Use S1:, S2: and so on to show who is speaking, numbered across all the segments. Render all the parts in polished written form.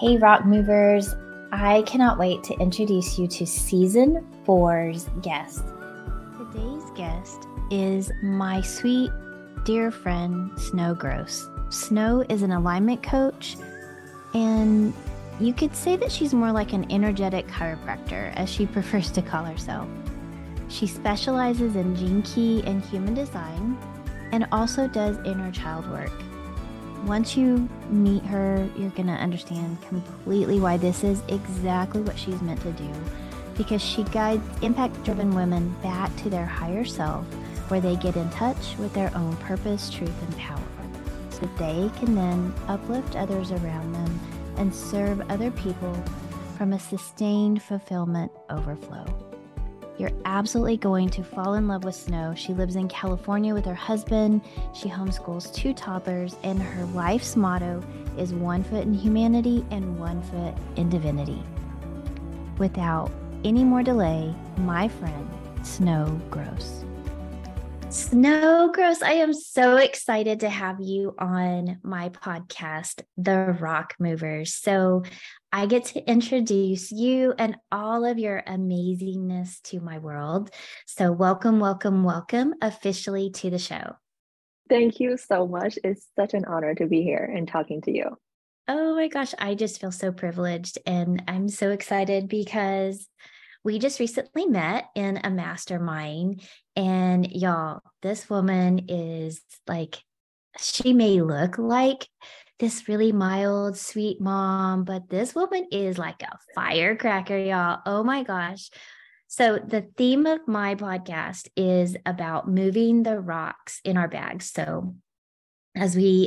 S1: Hey, Rock Movers. I cannot wait to introduce you to Season 4's guest. Today's guest is my sweet, dear friend, Snow Gross. Snow is an alignment coach, and you could say that she's more like an energetic chiropractor, as she prefers to call herself. She specializes in gene key and human design, and also does inner child work. Once you meet her, you're going to understand completely why this is exactly what she's meant to do, because she guides impact-driven women back to their higher self, where they get in touch with their own purpose, truth, and power, so that they can then uplift others around them and serve other people from a sustained fulfillment overflow. You're absolutely going to fall in love with Snow. She lives in California with her husband. She homeschools 2 toddlers, and her life's motto is 1 foot in humanity and 1 foot in divinity. Without any more delay, my friend, Snow Gross. Snow Gross, I am so excited to have you on my podcast, The Rock Movers. So I get to introduce you and all of your amazingness to my world. So welcome, welcome, welcome officially to the show.
S2: Thank you so much. It's such an honor to be here and talking to you.
S1: Oh my gosh, I just feel so privileged, and I'm so excited because we just recently met in a mastermind, and y'all, this woman is like, she may look like this really mild, sweet mom, but this woman is like a firecracker, y'all. Oh my gosh. So the theme of my podcast is about moving the rocks in our bags. So as we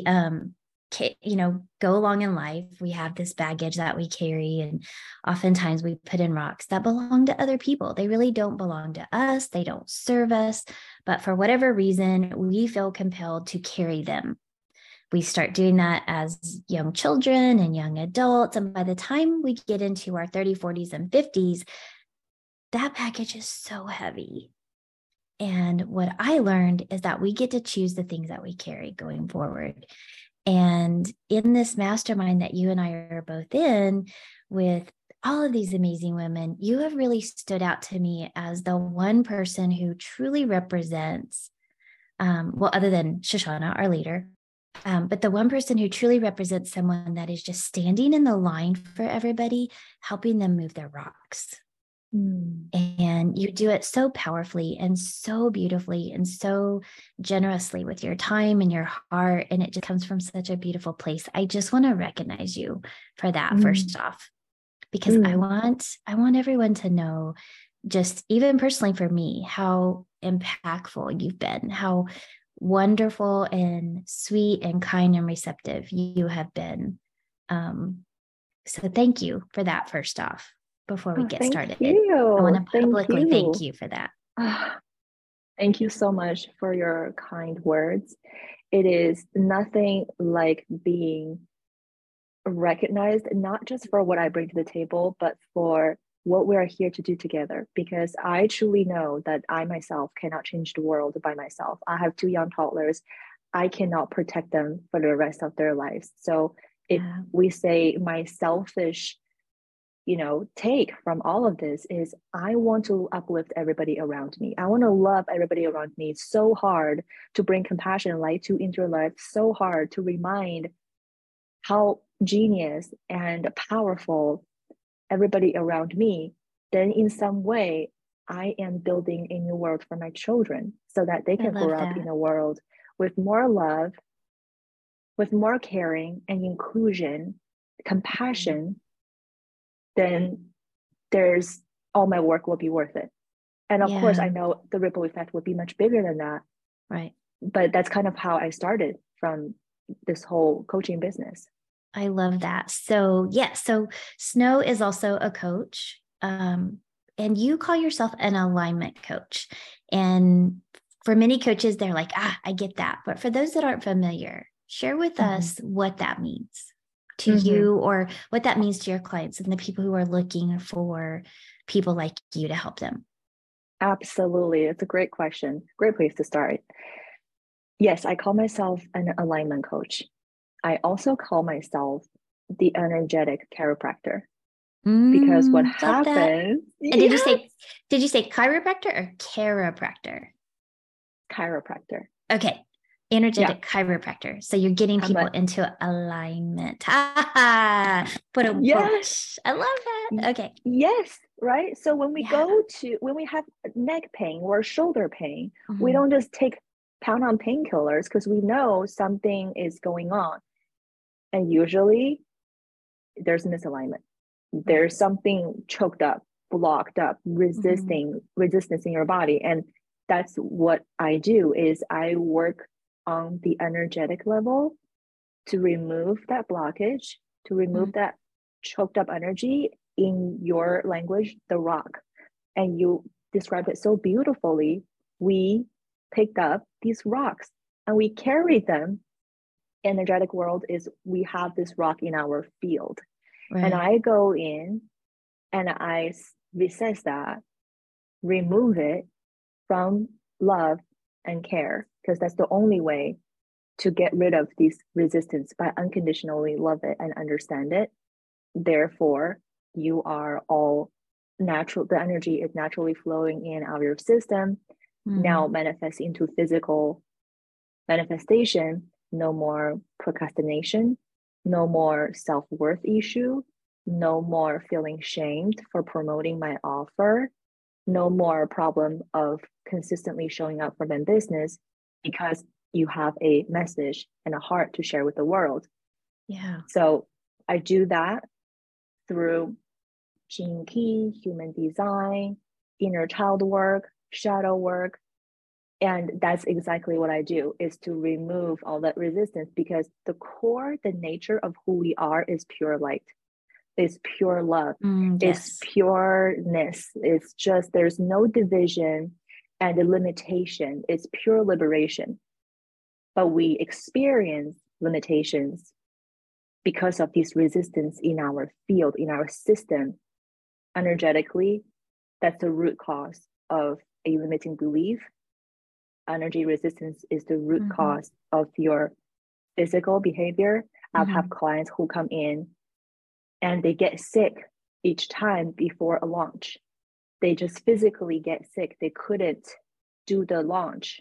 S1: go along in life, we have this baggage that we carry, and oftentimes we put in rocks that belong to other people. They really don't belong to us. They don't serve us, but for whatever reason, we feel compelled to carry them. We start doing that as young children and young adults, and by the time we get into our 30s, 40s, and 50s, that baggage is so heavy. And what I learned is that we get to choose the things that we carry going forward. And in this mastermind that you and I are both in with all of these amazing women, you have really stood out to me as the one person who truly represents, other than Shoshana, our leader, but the one person who truly represents someone that is just standing in the line for everybody, helping them move their rocks. And you do it so powerfully and so beautifully and so generously with your time and your heart. And it just comes from such a beautiful place. I just want to recognize you for that first off, because I want everyone to know, just even personally for me, how impactful you've been, how wonderful and sweet and kind and receptive you have been. So thank you for that first off. Before we get started, I want to publicly thank you for that.
S2: Thank you so much for your kind words. It is nothing like being recognized, not just for what I bring to the table, but for what we are here to do together. Because I truly know that I myself cannot change the world by myself. I have 2 young toddlers. I cannot protect them for the rest of their lives. So we say my selfish take from all of this is I want to uplift everybody around me. I want to love everybody around me so hard, to bring compassion and light into your life, so hard to remind how genius and powerful everybody around me. Then in some way, I am building a new world for my children so that they can grow up in a world with more love, with more caring and inclusion, compassion. Then there's all my work will be worth it. And of course, I know the ripple effect would be much bigger than that.
S1: Right.
S2: But that's kind of how I started from this whole coaching business.
S1: I love that. So so Snow is also a coach, and you call yourself an alignment coach. And for many coaches, they're like, I get that. But for those that aren't familiar, share with us what that means to you, or what that means to your clients and the people who are looking for people like you to help them.
S2: Absolutely. It's a great question. Great place to start. Yes, I call myself an alignment coach. I also call myself the energetic chiropractor. Because what
S1: Love that.
S2: happens,
S1: And
S2: yes,
S1: did you say chiropractor or chiropractor?
S2: chiropractor.
S1: Okay.
S2: Yeah,
S1: Energetic chiropractor. So you're getting
S2: I'm
S1: people
S2: like,
S1: into alignment. Put a
S2: yes,
S1: I love that. Okay.
S2: yes, right. So
S1: Yeah.
S2: when we have neck pain or shoulder pain, we
S1: Mhm.
S2: don't just take pound on painkillers because we know something is going on. And usually there's misalignment.
S1: Right.
S2: There's something choked up, blocked up,
S1: Mhm.
S2: resistance in your body. And that's what I do is I work on the energetic level to remove that blockage, to remove
S1: Mhm.
S2: that choked up energy, in your language, the rock. And you described it so beautifully. We picked up these rocks and we carried them. Energetic world is we have this rock in our field. And
S1: Right.
S2: I go in and I resist that, remove it from love and care, because that's the only way to get rid of these resistance, by unconditionally love it and understand it. Therefore, you are all natural, the energy is naturally flowing in out of your system, now
S1: Mhm.
S2: manifests into physical manifestation. No more procrastination, no more self-worth issue, no more feeling shamed for promoting my offer, no more problem of consistently showing up for them business because you have a message and a heart to share with the world.
S1: Yeah.
S2: So I do that through Gene Key, human design, inner child work, shadow work. And that's exactly what I do, is to remove all that resistance, because the core, the nature of who we are is pure light, is pure love, is
S1: Yes.
S2: pureness. It's just, there's no division and a limitation. It's pure liberation. But we experience limitations because of this resistance in our field, in our system, energetically. That's the root cause of a limiting belief. Energy resistance is the root
S1: Mhm.
S2: cause of your physical behavior. I've had
S1: Mhm.
S2: clients who come in and they get sick each time before a launch. They just physically get sick. They couldn't do the launch.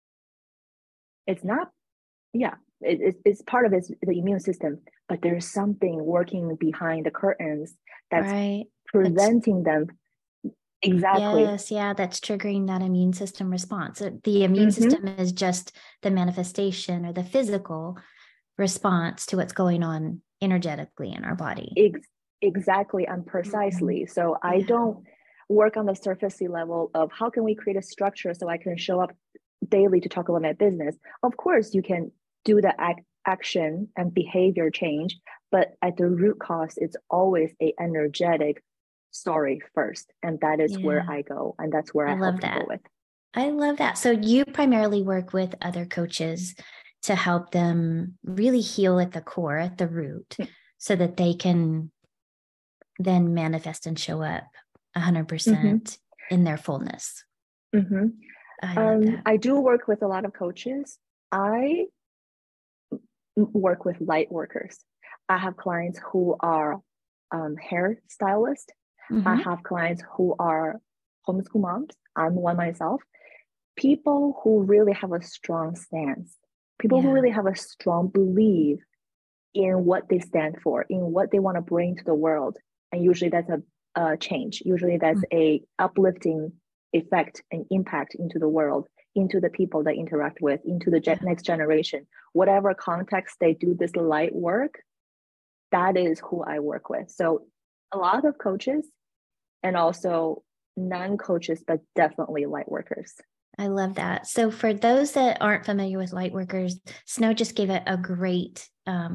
S2: It's not, yeah, it's part of the immune system, but there's something working behind the curtains that's
S1: Right. That's
S2: preventing them. Exactly.
S1: yes, yeah, that's triggering that immune system response. The immune
S2: Mm-hmm.
S1: system is just the manifestation or the physical response to what's going on energetically in our body.
S2: Exactly and
S1: Mhm.
S2: precisely. So I
S1: Yeah.
S2: don't work on the surfacey level of how can we create a structure so I can show up daily to talk about my business. Of course, you can do the action and behavior change, but at the root cause, it's always a energetic story first, and that is where
S1: Yeah.
S2: I go, and that's where
S1: I
S2: I help
S1: love
S2: people
S1: that.
S2: with.
S1: I love that. So you primarily work with other coaches to help them really heal at the core, at the root, so that they can then manifest and show up
S2: Mm-hmm.
S1: 100% in their fullness.
S2: Mm-hmm.
S1: I love that.
S2: I do work with a lot of coaches. I work with light workers. I have clients who are hair stylists. I
S1: Mm-hmm.
S2: have clients who are homeschool moms. I'm one myself. People who really have a strong stance, people who
S1: Yeah.
S2: really have a strong belief in what they stand for, in what they want to bring to the world. And usually that's a change. Usually that's a uplifting effect and impact into the world, into the people they interact with, into the
S1: Yeah.
S2: next generation. Whatever context they do this light work, that is who I work with. So a lot of coaches and also non-coaches, but definitely light workers.
S1: I love that. So for those that aren't familiar with light workers, Snow just gave it a great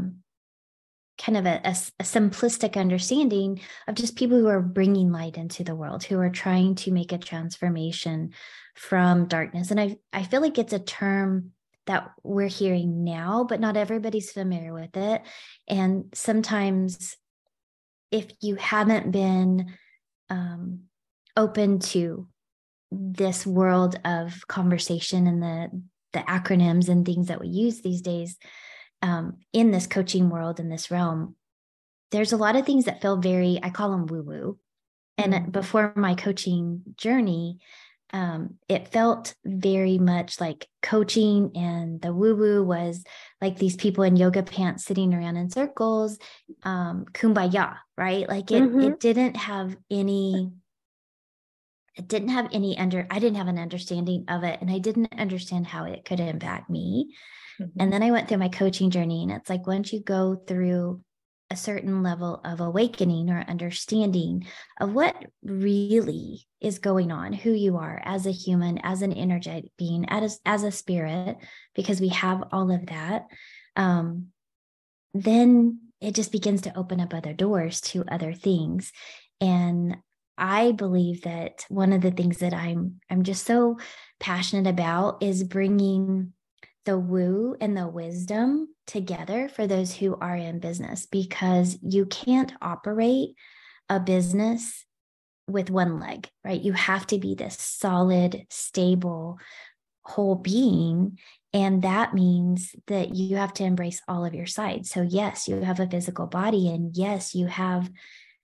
S1: kind of a simplistic understanding of just people who are bringing light into the world, who are trying to make a transformation from darkness. And I feel like it's a term that we're hearing now, but not everybody's familiar with it. And sometimes if you haven't been um, open to this world of conversation and the acronyms and things that we use these days in this coaching world, in this realm, there's a lot of things that feel very, I call them woo woo. And before my coaching journey, it felt very much like coaching, and the woo woo was like these people in yoga pants sitting around in circles, kumbaya, right? Like it didn't have any, I didn't have an understanding of it, and I didn't understand how it could impact me. And then I went through my coaching journey, and it's like once you go through a certain level of awakening or understanding of what really is going on, who you are as a human, as an energetic being, as a spirit, because we have all of that, then it just begins to open up other doors to other things. And I believe that one of the things that I'm just so passionate about is bringing the woo and the wisdom together for those who are in business, because you can't operate a business with one leg, right? You have to be this solid, stable, whole being. And that means that you have to embrace all of your sides. So yes, you have a physical body, and yes, you have,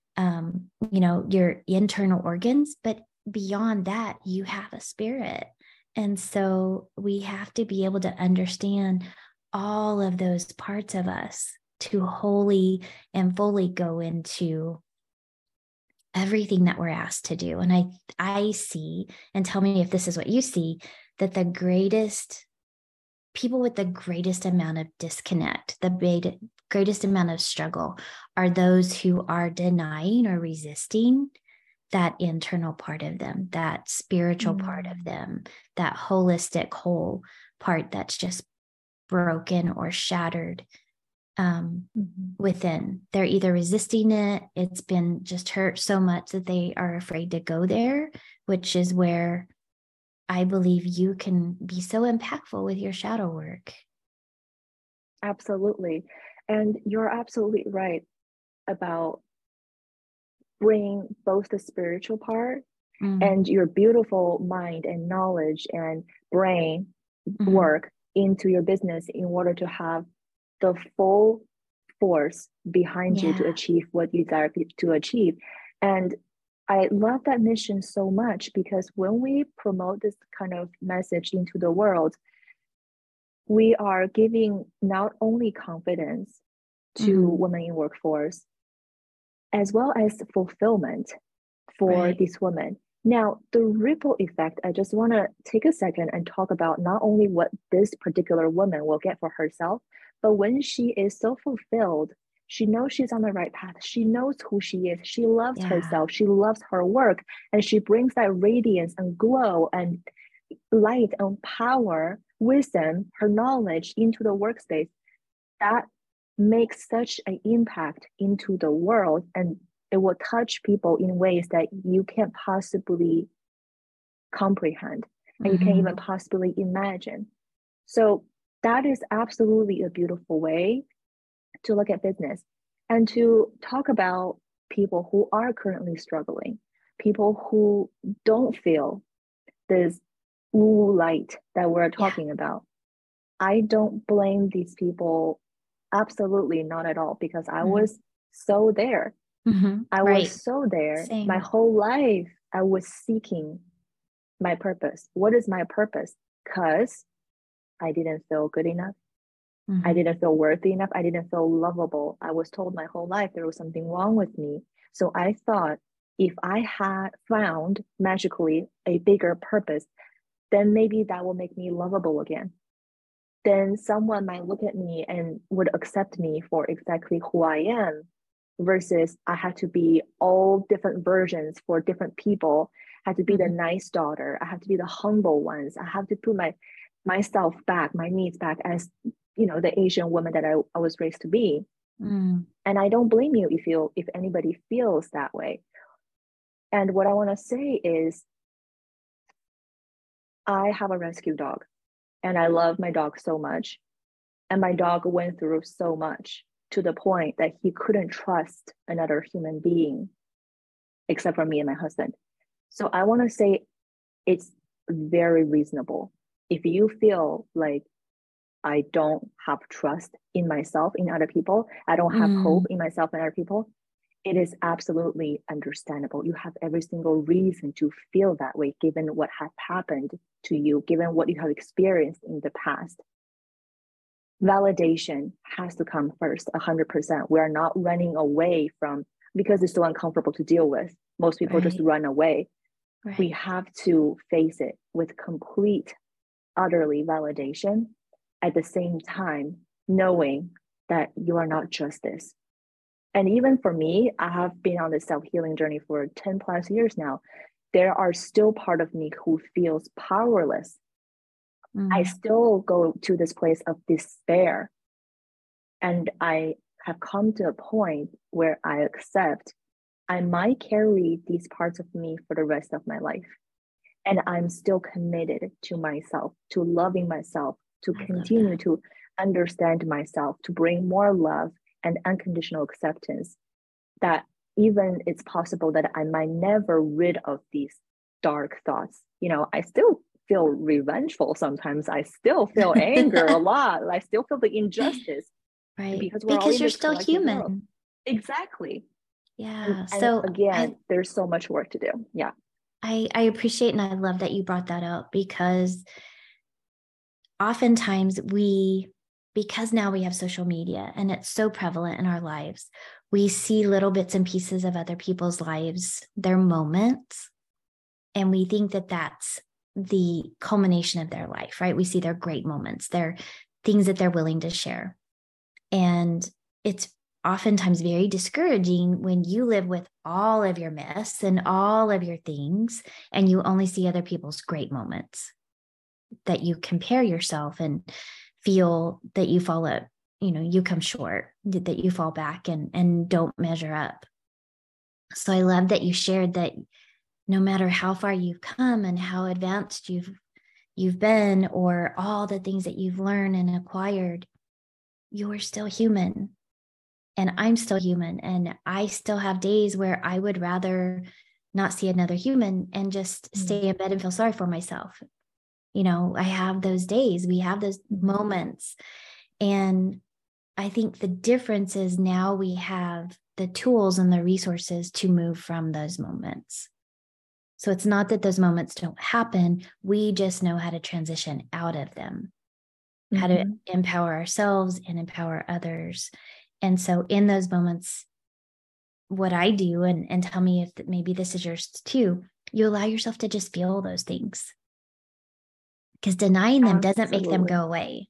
S1: your internal organs, but beyond that, you have a spirit. And so we have to be able to understand all of those parts of us to wholly and fully go into everything that we're asked to do. And I see, and tell me if this is what you see, that the greatest people with the greatest amount of disconnect, the greatest amount of struggle, are those who are denying or resisting that internal part of them, that spiritual part of them, that holistic whole part that's just broken or shattered within. They're either resisting it, it's been just hurt so much that they are afraid to go there, which is where I believe you can be so impactful with your shadow work.
S2: Absolutely. And you're absolutely right about bringing both the spiritual part and your beautiful mind and knowledge and brain work into your business in order to have the full force behind you to achieve what you desire to achieve. And I love that mission so much, because when we promote this kind of message into the world, we are giving not only confidence to women in workforce, as well as fulfillment for these women. Now, the ripple effect, I just want to take a second and talk about not only what this particular woman will get for herself, but when she is so fulfilled, she knows she's on the right path. She knows who she is. She loves herself. She loves her work. And she brings that radiance and glow and light and power, wisdom, her knowledge into the workspace. That makes such an impact into the world, and it will touch people in ways that you can't possibly comprehend and you can't even possibly imagine. So that is absolutely a beautiful way to look at business and to talk about people who are currently struggling, people who don't feel this woo light that we're talking about. I don't blame these people, absolutely not at all, because I was so there. I was so there.
S1: Same.
S2: My whole life, I was seeking my purpose. What is my purpose? Because I didn't feel good enough. I didn't feel worthy enough. I didn't feel lovable. I was told my whole life there was something wrong with me. So I thought if I had found magically a bigger purpose, then maybe that will make me lovable again. Then someone might look at me and would accept me for exactly who I am, versus I had to be all different versions for different people. I had to be the nice daughter. I have to be the humble ones. I have to put myself back, my needs back as, the Asian woman that I was raised to be. And I don't blame you if anybody feels that way. And what I want to say is, I have a rescue dog and I love my dog so much. And my dog went through so much to the point that he couldn't trust another human being except for me and my husband. So I want to say it's very reasonable. If you feel like I don't have trust in myself, in other people. I don't have hope in myself and other people. It is absolutely understandable. You have every single reason to feel that way, given what has happened to you, given what you have experienced in the past. Validation has to come first, 100%. We are not running away from, because it's so uncomfortable to deal with. Most people just run away. Right. We have to face it with complete, utterly validation, at the same time, knowing that you are not just this. And even for me, I have been on this self-healing journey for 10 plus years now. There are still part of me who feels powerless. I still go to this place of despair. And I have come to a point where I accept I might carry these parts of me for the rest of my life. And I'm still committed to myself, to loving myself, to continue to understand myself, to bring more love and unconditional acceptance, that even it's possible that I might never rid of these dark thoughts. You know, I still feel revengeful sometimes. I still feel anger a lot. I still feel the injustice.
S1: Right. Because you're still human. World.
S2: Exactly.
S1: Yeah.
S2: So again, there's so much work to do. Yeah.
S1: I appreciate and I love that you brought that up, because oftentimes because now we have social media and it's so prevalent in our lives, we see little bits and pieces of other people's lives, their moments, and we think that that's the culmination of their life, right? We see their great moments, their things that they're willing to share. And it's oftentimes very discouraging when you live with all of your mess and all of your things, and you only see other people's great moments, that you compare yourself and feel that you fall up, you come short, that you fall back and don't measure up. So I love that you shared that no matter how far you've come and how advanced you've been, or all the things that you've learned and acquired, you're still human. And I'm still human. And I still have days where I would rather not see another human and just stay in bed and feel sorry for myself. I have those days, we have those moments. And I think the difference is now we have the tools and the resources to move from those moments. So it's not that those moments don't happen. We just know how to transition out of them, how to empower ourselves and empower others. And so in those moments, what I do, and tell me if maybe this is yours too, you allow yourself to just feel those things, because denying them doesn't make them go away.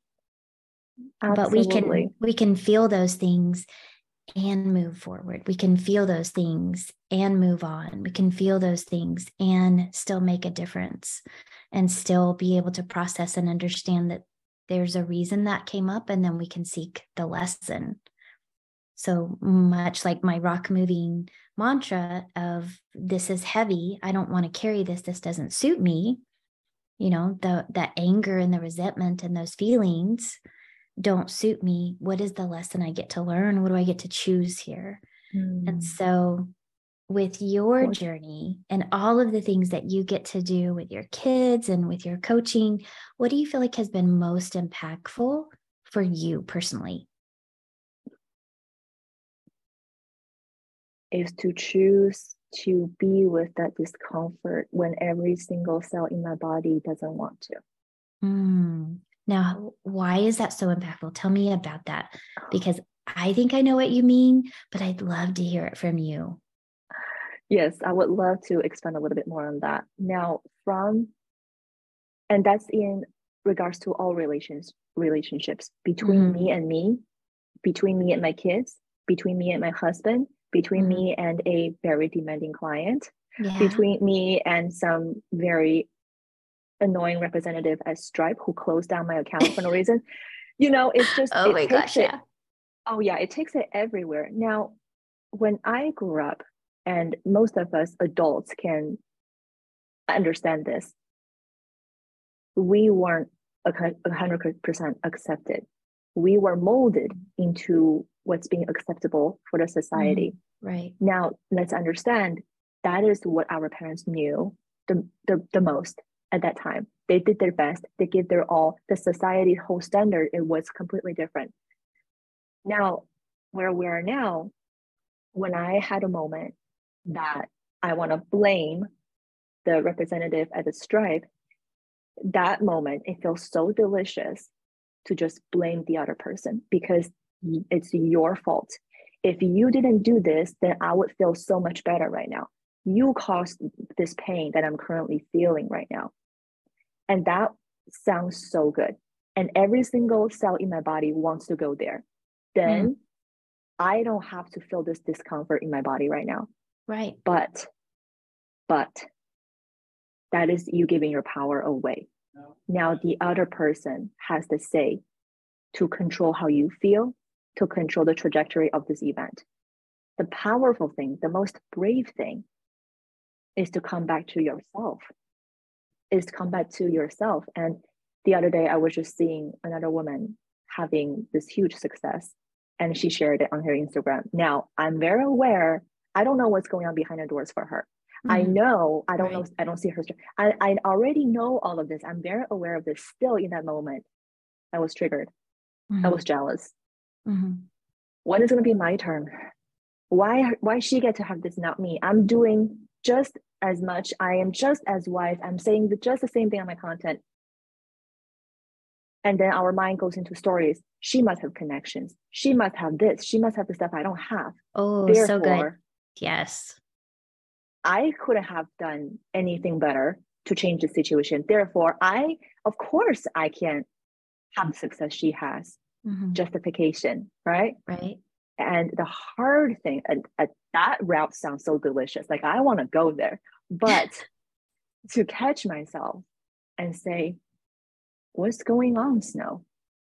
S1: But we can feel those things and move forward. We can feel those things and move on. We can feel those things and still make a difference, and still be able to process and understand that there's a reason that came up, and then we can seek the lesson. So much like my rock moving mantra of, this is heavy, I don't want to carry this, this doesn't suit me. That anger and the resentment and those feelings don't suit me. What is the lesson I get to learn? What do I get to choose here? And so with your journey and all of the things that you get to do with your kids and with your coaching, what do you feel like has been most impactful for you personally?
S2: Is to choose to be with that discomfort when every single cell in my body doesn't want to.
S1: Now, why is that so impactful? Tell me about that, because I think I know what you mean, but I'd love to hear it from you.
S2: Yes, I would love to expand a little bit more on that. Now, and that's in regards to all relationships between me and me, between me and my kids, between me and my husband, between me and a very demanding client, between me and some very annoying representative at Stripe who closed down my account for no reason. It's just, it takes it everywhere. Now, when I grew up, and most of us adults can understand this, we weren't 100% accepted. We were molded into what's being acceptable for the society.
S1: Right.
S2: Now, let's understand that is what our parents knew the most. at that time. They did their best. They gave their all. The society's whole standard, it was completely different. Now, where we are now, when I had a moment that I want to blame the representative at the Stripe, that moment, it feels so delicious to just blame the other person because it's your fault. If you didn't do this, then I would feel so much better right now. You caused this pain that I'm currently feeling right now. And that sounds so good. And every single cell in my body wants to go there. Then I don't have to feel this discomfort in my body right now.
S1: Right.
S2: But that is you giving your power away. Now the other person has the say to control how you feel, to control the trajectory of this event. The powerful thing, the most brave thing is to come back to yourself, And the other day, I was just seeing another woman having this huge success, and she shared it on her Instagram. Now, I'm very aware, I don't know what's going on behind the doors for her. I know, I don't know, I don't see her. I already know all of this. I'm very aware of this. Still in that moment, I was triggered. I was jealous. When is going to be my turn? Why she get to have this, not me? I'm doing just as much. I am just as wise. I'm saying just the same thing on my content. And then our mind goes into stories. She must have connections. She must have this. She must have the stuff I don't have.
S1: Oh,
S2: therefore,
S1: so good. Yes.
S2: I couldn't have done anything better to change the situation. Therefore, of course, I can have the success she has. Justification, right?
S1: Right.
S2: And the hard thing, that route sounds so delicious. Like I want to go there, but to catch myself and say, what's going on, Snow?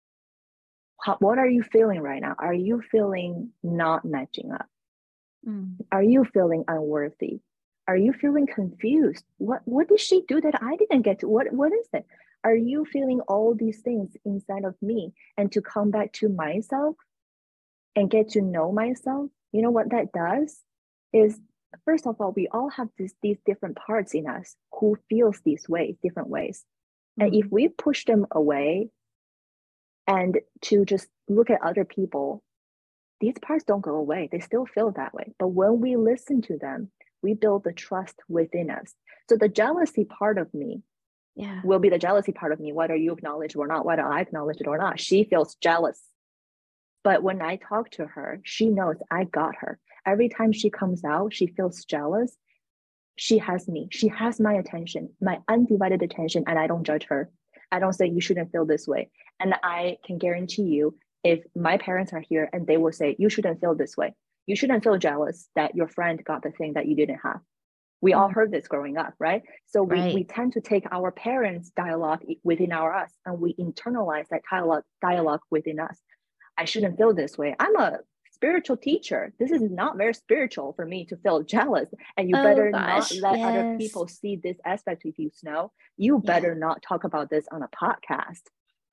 S2: What are you feeling right now? Are you feeling not matching up? Are you feeling unworthy? Are you feeling confused? What did she do that I didn't get to? What is it? Are you feeling all these things inside of me? And to come back to myself and get to know myself, you know what that does is, first of all, we all have these different parts in us who feels these ways, different ways. And if we push them away and to just look at other people, these parts don't go away. They still feel that way. But when we listen to them, we build the trust within us. So the jealousy part of me will be the jealousy part of me, whether you acknowledge it or not, whether I acknowledge it or not. She feels jealous. But when I talk to her, she knows I got her. Every time she comes out, she feels jealous. She has me. She has my attention, my undivided attention, and I don't judge her. I don't say you shouldn't feel this way. And I can guarantee you, if my parents are here and they will say, you shouldn't feel this way. You shouldn't feel jealous that your friend got the thing that you didn't have. We all heard this growing up, right? So we tend to take our parents' dialogue within us and we internalize that dialogue within us. I shouldn't feel this way. I'm a spiritual teacher. This is not very spiritual for me to feel jealous. And you better not let other people see this aspect of you, Snow. You better not talk about this on a podcast.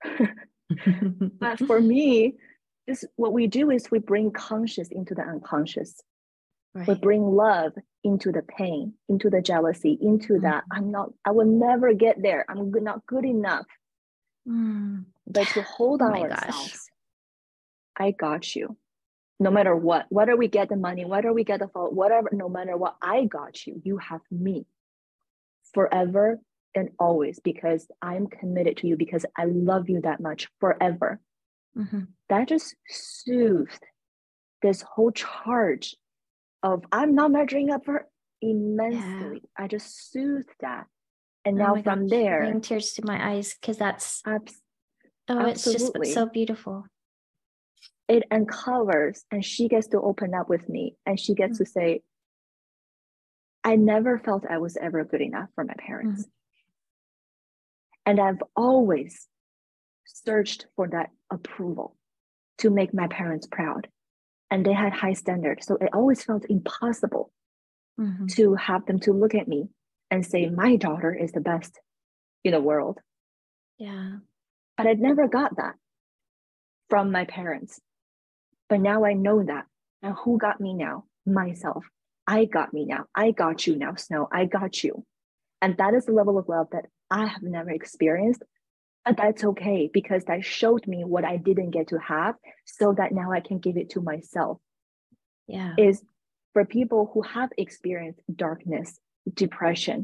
S2: But for me, what we do is we bring conscious into the unconscious. We bring love into the pain, into the jealousy, into that I will never get there. I'm not good enough. But to hold ourselves, I got you. No matter what, whether we get the money, whether we get the fault, whatever, no matter what, I got you. You have me forever and always, because I'm committed to you, because I love you that much forever. That just soothed this whole charge of I'm not measuring up for immensely. I just soothed that. And now from there,
S1: bring tears to my eyes, because that's
S2: absolutely.
S1: It's just so beautiful.
S2: It uncovers, and she gets to open up with me, and she gets to say, I never felt I was ever good enough for my parents. And I've always searched for that approval to make my parents proud. And they had high standards. So it always felt impossible to have them to look at me and say, my daughter is the best in the world. But I never got that from my parents. But now I know that. Now who got me now? Myself. I got me now. I got you now, Snow. I got you. And that is the level of love that I have never experienced. But that's okay, because that showed me what I didn't get to have, so that now I can give it to myself.
S1: Yeah.
S2: Is for people who have experienced darkness, depression,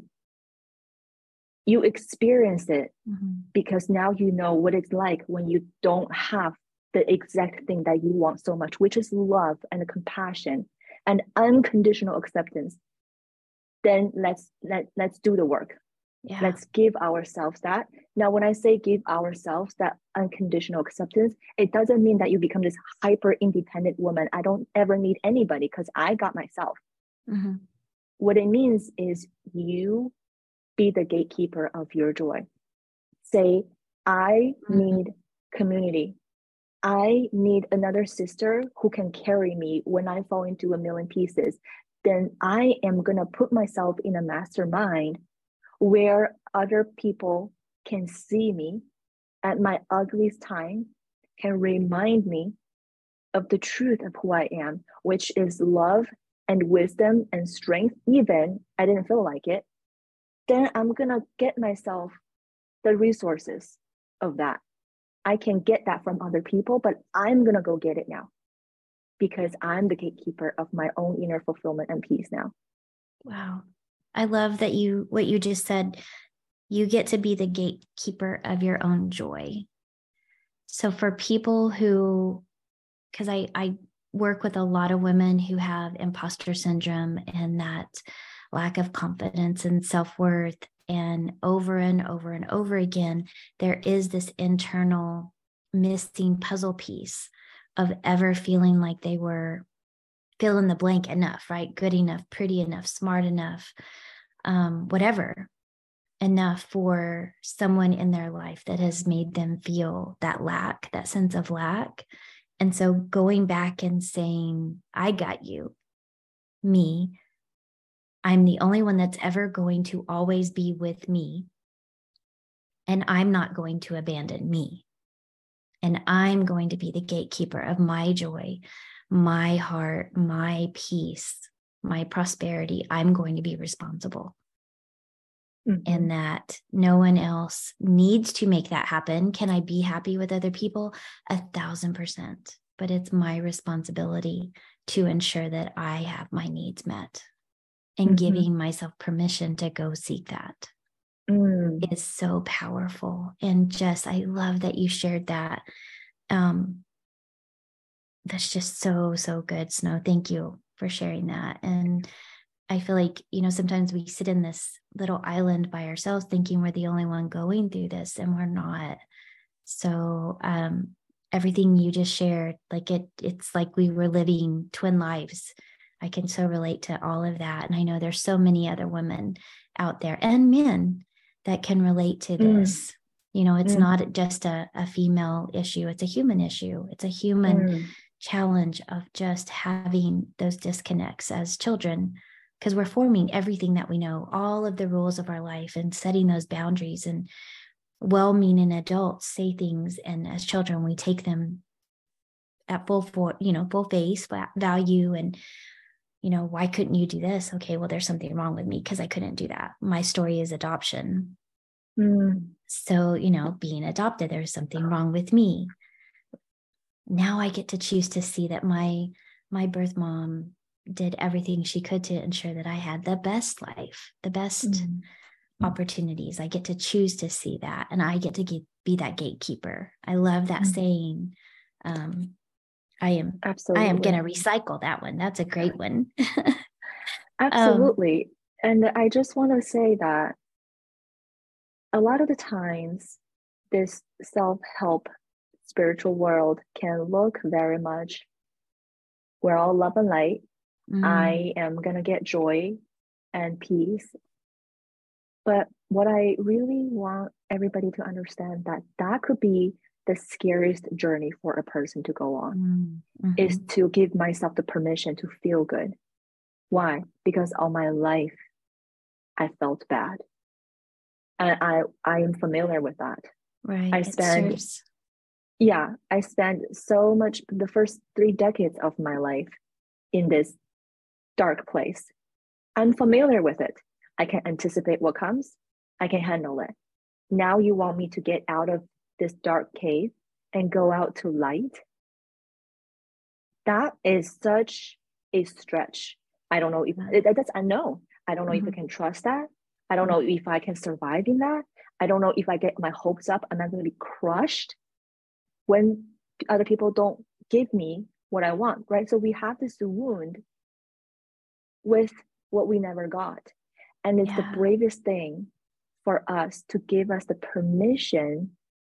S2: you experience it because now you know what it's like when you don't have the exact thing that you want so much, which is love and compassion and unconditional acceptance. Then let's do the work.
S1: Yeah.
S2: Let's give ourselves that. Now, when I say give ourselves that unconditional acceptance, it doesn't mean that you become this hyper independent woman. I don't ever need anybody because I got myself. What it means is you be the gatekeeper of your joy. Say, I need community. I need another sister who can carry me when I fall into a million pieces. Then I am going to put myself in a mastermind where other people can see me at my ugliest time, can remind me of the truth of who I am, which is love and wisdom and strength, even I didn't feel like it. Then I'm going to get myself the resources of that. I can get that from other people, but I'm going to go get it now because I'm the gatekeeper of my own inner fulfillment and peace now.
S1: Wow. I love that what you just said, you get to be the gatekeeper of your own joy. So for people who, because I work with a lot of women who have imposter syndrome and that lack of confidence and self-worth, and over and over again, there is this internal missing puzzle piece of ever feeling like they were fill in the blank enough, right? Good enough, pretty enough, smart enough, whatever, enough for someone in their life that has made them feel that lack, that sense of lack. And so going back and saying, I got you, me, I'm the only one that's ever going to always be with me. And I'm not going to abandon me. And I'm going to be the gatekeeper of my joy, my heart, my peace, my prosperity. I'm going to be responsible. And that no one else needs to make that happen. Can I be happy with other people? 1,000%. But it's my responsibility to ensure that I have my needs met. And giving myself permission to go seek that is so powerful. And Jess, I love that you shared that. That's just so, so good, Snow. Thank you for sharing that. And I feel like, sometimes we sit in this little island by ourselves thinking we're the only one going through this, and we're not. So everything you just shared, like it's like we were living twin lives. I can so relate to all of that. And I know there's so many other women out there and men that can relate to this. It's not just a female issue. It's a human issue. It's a human challenge of just having those disconnects as children, because we're forming everything that we know, all of the rules of our life, and setting those boundaries. And well-meaning adults say things, and as children, we take them at full face value. And why couldn't you do this? Okay, well, there's something wrong with me because I couldn't do that. My story is adoption. So, being adopted, there's something wrong with me. Now I get to choose to see that my birth mom did everything she could to ensure that I had the best life, the best opportunities. I get to choose to see that, and I get to be that gatekeeper. I love that saying. I am going to recycle that one. That's a great one.
S2: Absolutely. And I just want to say that a lot of the times this self-help spiritual world can look very much, we're all love and light. I am going to get joy and peace. But what I really want everybody to understand, that could be the scariest journey for a person to go on, is to give myself the permission to feel good. Why? Because all my life I felt bad. And I am familiar with that.
S1: Right.
S2: I spent so much, the first 3 decades of my life in this dark place. I'm familiar with it. I can anticipate what comes. I can handle it. now you want me to get out of this dark cave and go out to light. That is such a stretch. I don't know if that's unknown. I don't know if I can trust that. I don't know if I can survive in that. I don't know if I get my hopes up, am I going to be crushed when other people don't give me what I want, right? So we have this wound with what we never got. And it's the bravest thing for us to give us the permission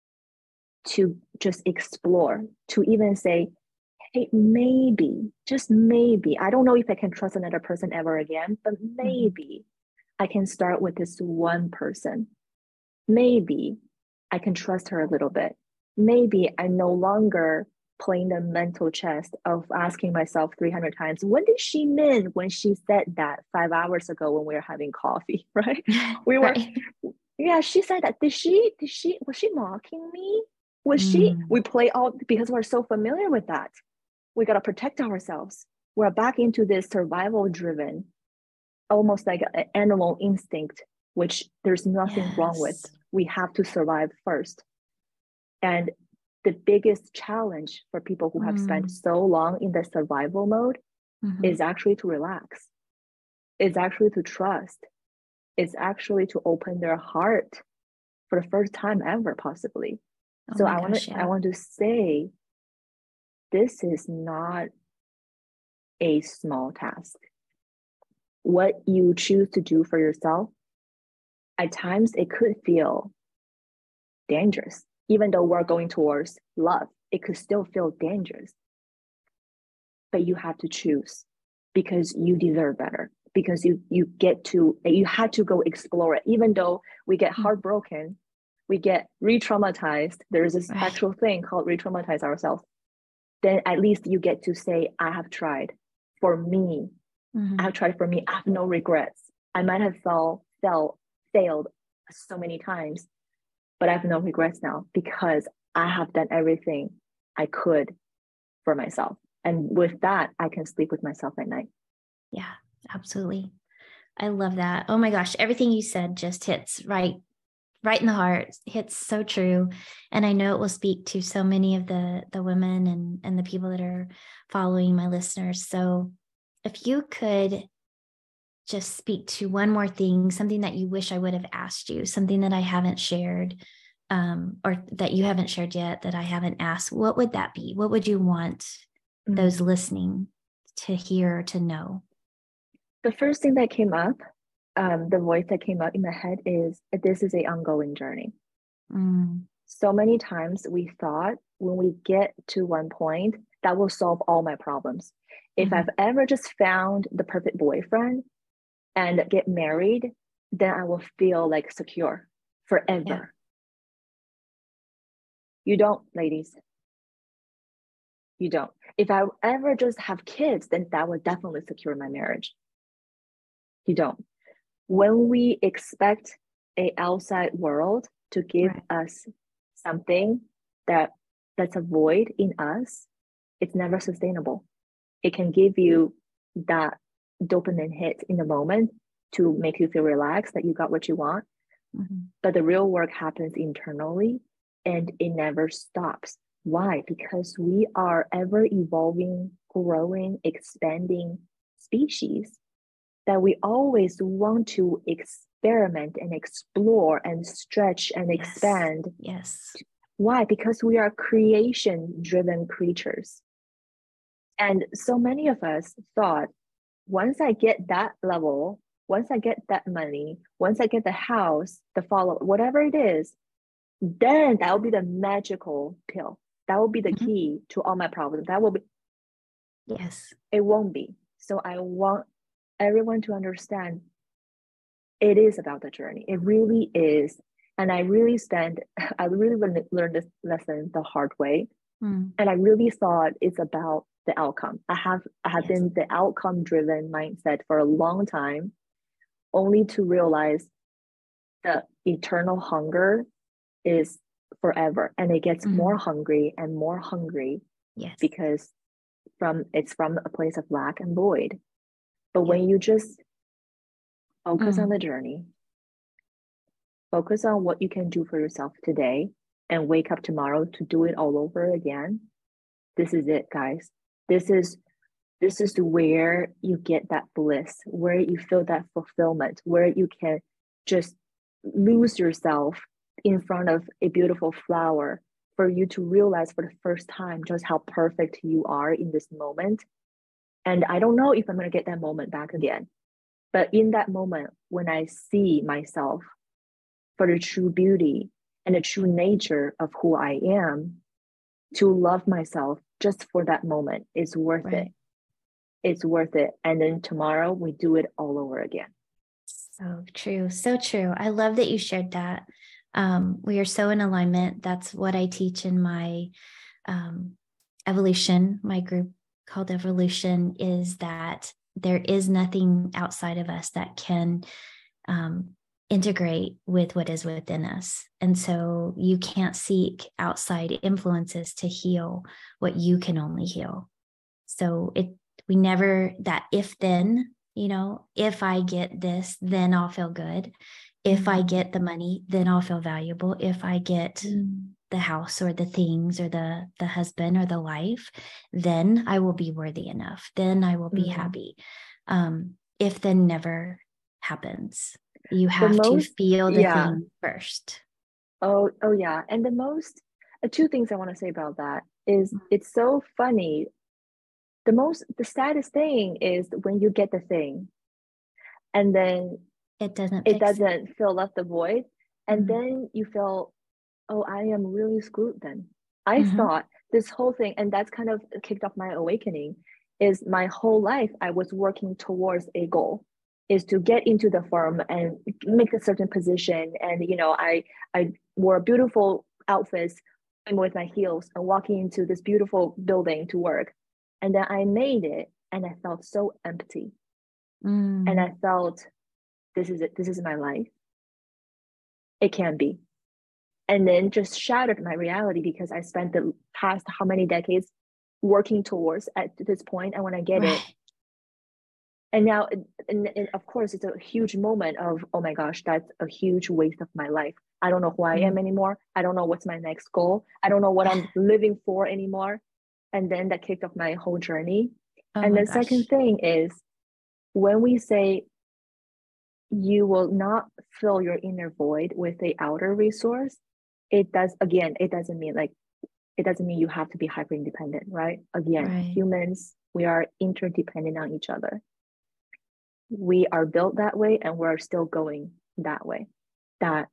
S2: to just explore, to even say, hey, maybe, just maybe, I don't know if I can trust another person ever again, but maybe I can start with this one person. Maybe I can trust her a little bit. Maybe I'm no longer playing the mental chess of asking myself 300 times, what did she mean when she said that 5 hours ago when we were having coffee, right? We were, yeah, she said that. Was she mocking me? We play all, because we're so familiar with that. We got to protect ourselves. We're back into this survival driven, almost like an animal instinct, which there's nothing wrong with. We have to survive first. And the biggest challenge for people who have spent so long in the survival mode is actually to relax. It's actually to trust. It's actually to open their heart for the first time ever, possibly. So I want to say, this is not a small task. What you choose to do for yourself, at times it could feel dangerous. Even though we're going towards love, it could still feel dangerous. But you have to choose, because you deserve better, because you had to go explore it. Even though we get heartbroken, we get re-traumatized. There's this actual thing called re-traumatize ourselves. Then at least you get to say, I have tried for me. I have tried for me. I have no regrets. I might have failed so many times, but I have no regrets now because I have done everything I could for myself. And with that, I can sleep with myself at night.
S1: Yeah, absolutely. I love that. Oh my gosh. Everything you said just hits right in the heart. Hits so true. And I know it will speak to so many of the women and the people that are following, my listeners. So if you could just speak to one more thing, something that you wish I would have asked you, something that I haven't shared, or that you haven't shared yet, that I haven't asked, what would that be? What would you want those listening to hear, to know?
S2: The first thing that came up, the voice that came up in my head is, this is an ongoing journey. So many times we thought when we get to one point, that will solve all my problems. If I've ever just found the perfect boyfriend and get married, then I will feel like secure forever. Yeah. You don't, ladies. You don't. If I ever just have kids, then that would definitely secure my marriage. You don't. When we expect an outside world to give us something that's a void in us, it's never sustainable. It can give you that dopamine hit in the moment to make you feel relaxed that you got what you want. But the real work happens internally and it never stops. Why? Because we are ever evolving, growing, expanding species that we always want to experiment and explore and stretch and expand.
S1: Yes.
S2: Why? Because we are creation-driven creatures. And so many of us thought, once I get that level, once I get that money, once I get the house, the follow, whatever it is, then that will be the magical pill. That will be the key to all my problems. That will be.
S1: Yes.
S2: It won't be. So I want everyone to understand it is about the journey. It really is. And I really learned this lesson the hard way. And I really thought it's about the outcome. I have been the outcome driven mindset for a long time, only to realize the eternal hunger is forever, and it gets more hungry and more hungry. Because it's from a place of lack and void. But when you just focus on the journey, focus on what you can do for yourself today and wake up tomorrow to do it all over again, this is it, guys. This is where you get that bliss, where you feel that fulfillment, where you can just lose yourself in front of a beautiful flower for you to realize for the first time just how perfect you are in this moment. And I don't know if I'm going to get that moment back again. But in that moment, when I see myself for the true beauty and the true nature of who I am, to love myself just for that moment is worth it. It's worth it. And then tomorrow we do it all over again.
S1: So true. So true. I love that you shared that. We are so in alignment. That's what I teach in my evolution, my group called Evolution, is that there is nothing outside of us that can integrate with what is within us. And so you can't seek outside influences to heal what you can only heal. So we never, that if then, if I get this, then I'll feel good. If I get the money, then I'll feel valuable. If I get the house or the things or the husband or the life, then I will be worthy enough. Then I will be happy. If then never happens. You have to feel the thing first.
S2: Oh yeah. And two things I want to say about that is it's so funny. The saddest thing is when you get the thing and then
S1: it doesn't
S2: fill up the void. And then you feel, oh, I am really screwed then. I thought this whole thing, and that's kind of kicked off my awakening, is my whole life I was working towards a goal, is to get into the firm and make a certain position. And, I wore beautiful outfits with my heels and walking into this beautiful building to work. And then I made it and I felt so empty. And I felt, this is it. This is my life. It can't be. And then just shattered my reality because I spent the past how many decades working towards at this point. And when I get it, and now, and of course, it's a huge moment of, oh my gosh, that's a huge waste of my life. I don't know who I am anymore. I don't know what's my next goal. I don't know what I'm living for anymore. And then that kicked off my whole journey. And the second thing is, when we say you will not fill your inner void with the outer resource, it doesn't mean you have to be hyper independent, right? Again, humans, we are interdependent on each other. We are built that way and we're still going that way. That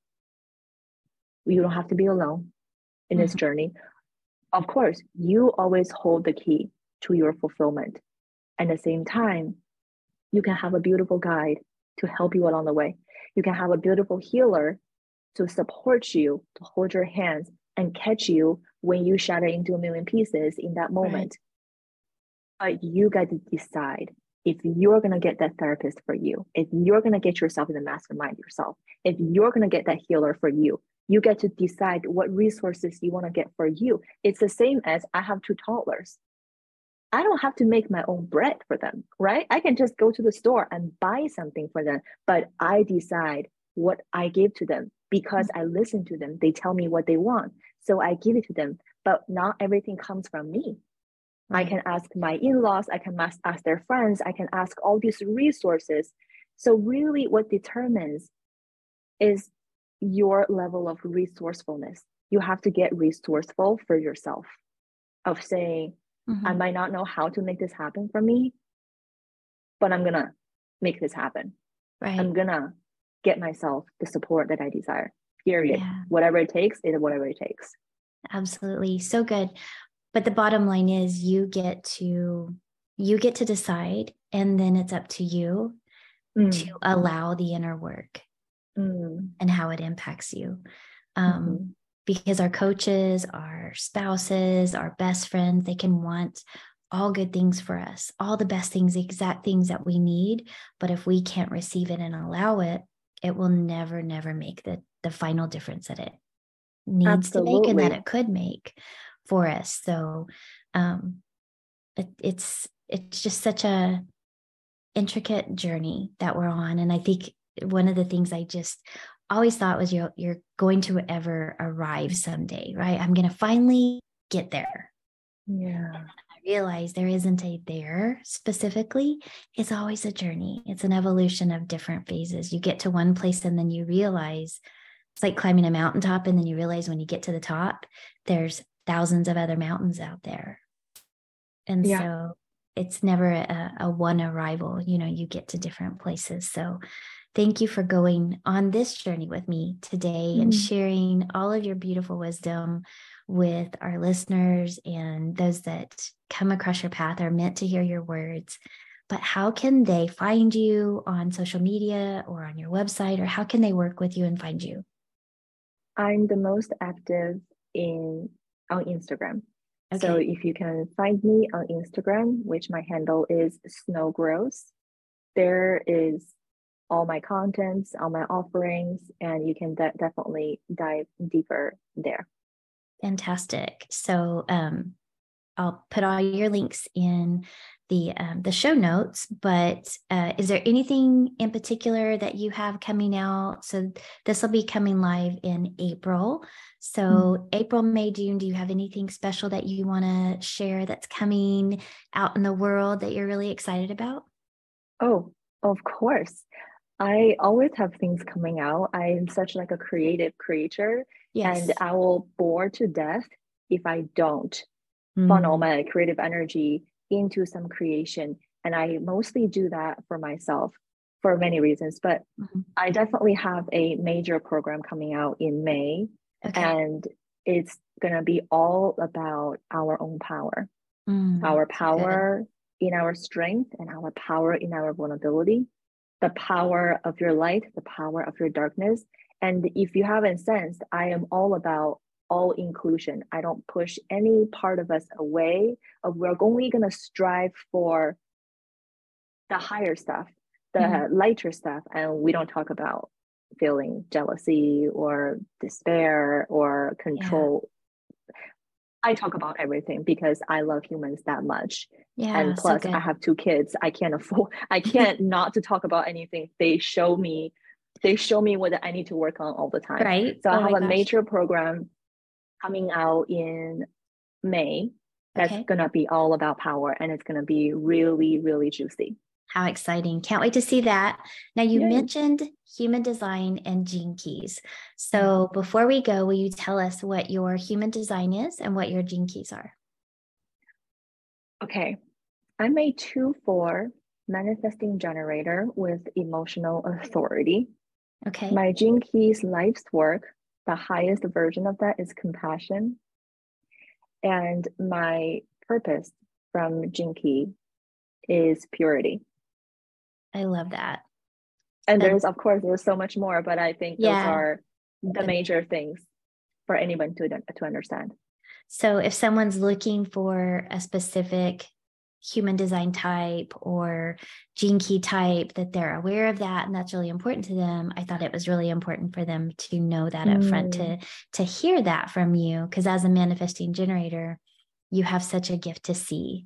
S2: you don't have to be alone in this journey. Of course, you always hold the key to your fulfillment. And at the same time, you can have a beautiful guide to help you along the way. You can have a beautiful healer to support you, to hold your hands and catch you when you shatter into a million pieces in that moment. But you got to decide if you're going to get that therapist for you, if you're going to get yourself in the mastermind yourself, if you're going to get that healer for you, you get to decide what resources you want to get for you. It's the same as I have 2 toddlers. I don't have to make my own bread for them, right? I can just go to the store and buy something for them, but I decide what I give to them because I listen to them. They tell me what they want, so I give it to them. But not everything comes from me. I can ask my in-laws, I can ask their friends, I can ask all these resources. So really what determines is your level of resourcefulness. You have to get resourceful for yourself, of saying, I might not know how to make this happen for me, but I'm gonna make this happen. I'm gonna get myself the support that I desire, period. Whatever it takes, whatever it takes.
S1: Absolutely. So good. But the bottom line is you get to decide, and then it's up to you to allow the inner work and how it impacts you. Because our coaches, our spouses, our best friends, they can want all good things for us, all the best things, the exact things that we need. But if we can't receive it and allow it, it will never, never make the final difference that it needs to make and that it could make for us. So it's just such a intricate journey that we're on. And I think one of the things I just always thought was you're going to ever arrive someday, right? I'm going to finally get there.
S2: Yeah.
S1: I realize there isn't a there specifically. It's always a journey. It's an evolution of different phases. You get to one place and then you realize it's like climbing a mountaintop. And then you realize when you get to the top, there's thousands of other mountains out there. And so it's never a one arrival, you get to different places. So thank you for going on this journey with me today and sharing all of your beautiful wisdom with our listeners and those that come across your path are meant to hear your words. But how can they find you on social media or on your website, or how can they work with you and find you?
S2: I'm the most active on Instagram. Okay. So if you can find me on Instagram, which my handle is Snow Grows, there is all my contents, all my offerings, and you can definitely dive deeper there.
S1: Fantastic. So I'll put all your links in the show notes, but is there anything in particular that you have coming out? So this will be coming live in April. So April, May, June, do you have anything special that you want to share that's coming out in the world that you're really excited about?
S2: Oh, of course. I always have things coming out. I'm such like a creative creature, and I will bore to death if I don't funnel my creative energy into some creation. And I mostly do that for myself for many reasons, but I definitely have a major program coming out in May, and it's going to be all about our own power, our power in our strength and our power in our vulnerability, the power of your light, the power of your darkness. And if you haven't sensed, I am all about all inclusion. I don't push any part of us away. We're only going to strive for the higher stuff, the lighter stuff. And we don't talk about feeling jealousy or despair or control. I talk about everything because I love humans that much. And plus I have 2 kids. I can't not to talk about anything. They show me what I need to work on all the time. Right. So I have a major program coming out in May that's going to be all about power, and it's going to be really, really juicy.
S1: How exciting. Can't wait to see that. Now, you mentioned human design and gene keys. So before we go, will you tell us what your human design is and what your gene keys are?
S2: Okay. I'm a 2/4 manifesting generator with emotional authority. Okay. My gene keys life's work, the highest version of that is compassion. And my purpose from Gene Key is purity.
S1: I love that.
S2: And there's so much more, but I think those are the major things for anyone to understand.
S1: So if someone's looking for a specific human design type or gene key type, that they're aware of that and that's really important to them, I thought it was really important for them to know that up front, to hear that from you, because as a manifesting generator, you have such a gift to see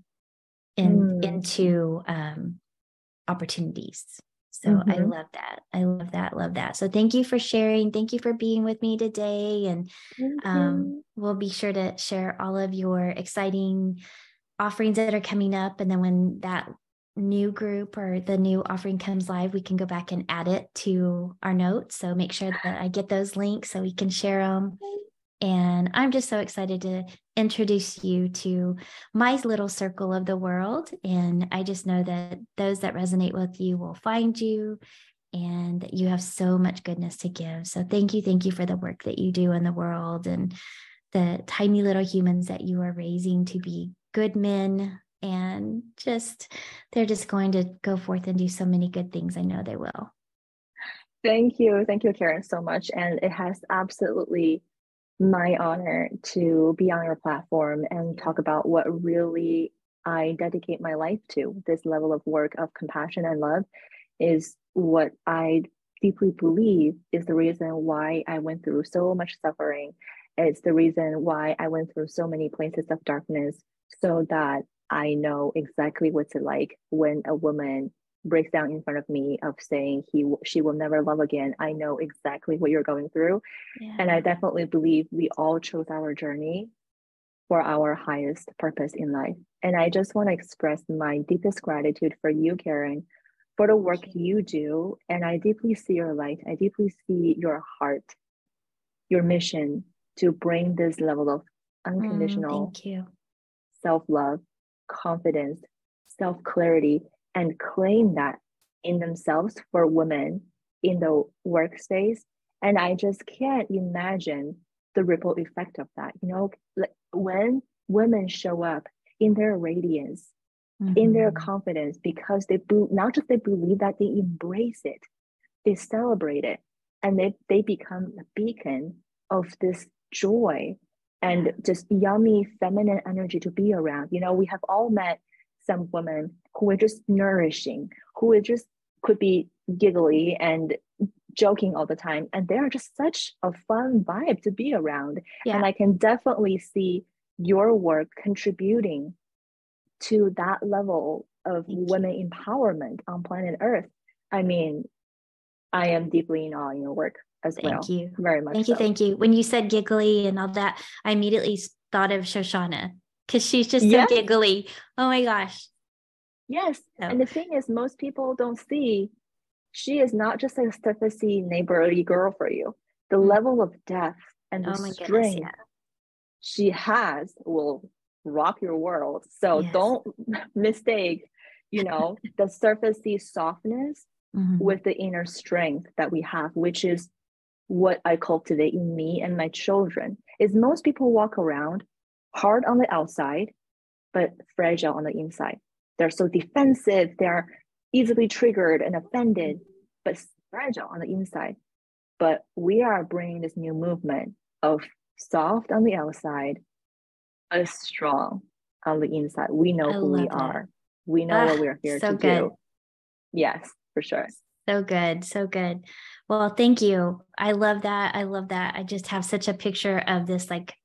S1: into opportunities. So I love that. Love that. So thank you for sharing. Thank you for being with me today. And we'll be sure to share all of your exciting offerings that are coming up. And then when that new group or the new offering comes live, we can go back and add it to our notes. So make sure that I get those links so we can share them. And I'm just so excited to introduce you to my little circle of the world. And I just know that those that resonate with you will find you, and that you have so much goodness to give. So thank you for the work that you do in the world and the tiny little humans that you are raising to be good men, and they're just going to go forth and do so many good things. I know they will.
S2: Thank you, Karen, so much. And it has absolutely my honor to be on your platform and talk about what really I dedicate my life to. This level of work of compassion and love is what I deeply believe is the reason why I went through so much suffering. It's the reason why I went through so many places of darkness, so that I know exactly what's it like when a woman breaks down in front of me of saying she will never love again, I know exactly what you're going through.
S1: Yeah.
S2: And I definitely believe we all chose our journey for our highest purpose in life. And I just want to express my deepest gratitude for you, Karen, for the work you do. And I deeply see your light. I deeply see your heart, your mission to bring this level of unconditional
S1: thank you.
S2: self-love, confidence, self-clarity, and claim that in themselves for women in the workspace. And I just can't imagine the ripple effect of that. You know, like when women show up in their radiance, in their confidence, because they not just they believe that, they embrace it, they celebrate it, and they become a beacon of this joy and just yummy feminine energy to be around. You know, we have all met some women who are just nourishing, who are just could be giggly and joking all the time, and they are just such a fun vibe to be around.
S1: Yeah.
S2: And I can definitely see your work contributing to that level of women empowerment on planet Earth. I mean, I am deeply in awe in your work as well.
S1: Thank you.
S2: Very much.
S1: Thank you. Thank you. When you said giggly and all that, I immediately thought of Shoshana because she's just so giggly. Oh my gosh.
S2: Yes. So. And the thing is, most people don't see she is not just a surfacey neighborly girl for you. The level of depth and the strength she has will rock your world. So don't mistake, you know, the surfacey softness with the inner strength that we have, which is what I cultivate in me and my children. Is most people walk around hard on the outside, but fragile on the inside. They're so defensive. They're easily triggered and offended, but fragile on the inside. But we are bringing this new movement of soft on the outside, but strong on the inside. We know who we are. We know what we're here to do. Yes, for sure.
S1: So good. So good. Well, thank you. I love that. I love that. I just have such a picture of this like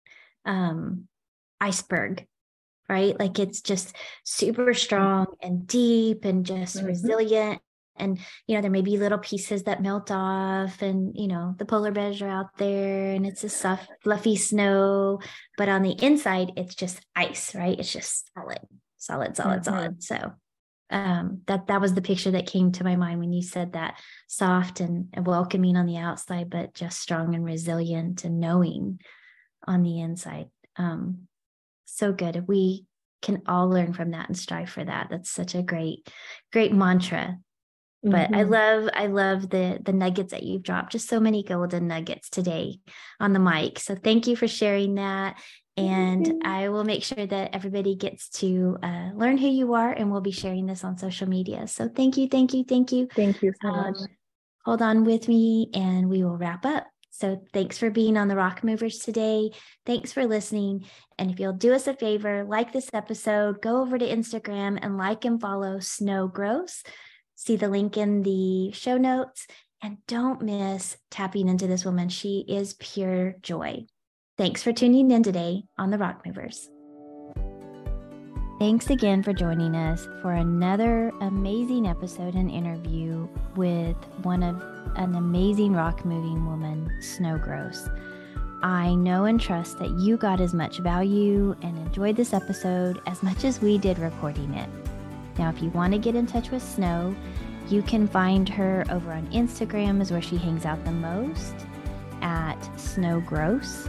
S1: iceberg, right? Like it's just super strong and deep and just resilient. And, you know, there may be little pieces that melt off and, you know, the polar bears are out there and it's a soft, fluffy snow, but on the inside, it's just ice, right? It's just solid. So that was the picture that came to my mind when you said that, soft and welcoming on the outside, but just strong and resilient and knowing on the inside. So good. We can all learn from that and strive for that. That's such a great mantra. But I love the nuggets that you've dropped, just so many golden nuggets today on the mic. So thank you for sharing that. And I will make sure that everybody gets to learn who you are, and we'll be sharing this on social media. So thank you. Thank you
S2: so much.
S1: Hold on with me and we will wrap up. So thanks for being on the Rock Movers today. Thanks for listening. And if you'll do us a favor, like this episode, go over to Instagram and like and follow Snow Gross. See the link in the show notes, and don't miss tapping into this woman. She is pure joy. Thanks for tuning in today on the Rock Movers. Thanks again for joining us for another amazing episode and interview with an amazing rock moving woman, Snow Gross. I know and trust that you got as much value and enjoyed this episode as much as we did recording it. Now, if you want to get in touch with Snow, you can find her over on Instagram is where she hangs out the most, at Snow Gross,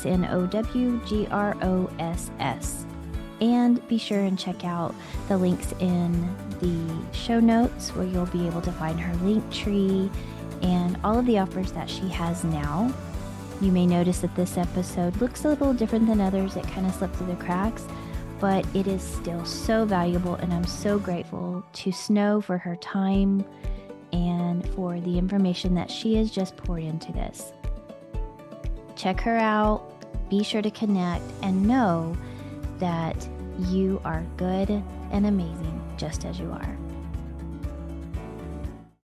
S1: SNOWGROSS. And be sure and check out the links in the show notes where you'll be able to find her link tree and all of the offers that she has now. You may notice that this episode looks a little different than others. It kind of slipped through the cracks, but it is still so valuable, and I'm so grateful to Snow for her time and for the information that she has just poured into this. Check her out, be sure to connect, and know that you are good and amazing just as you are.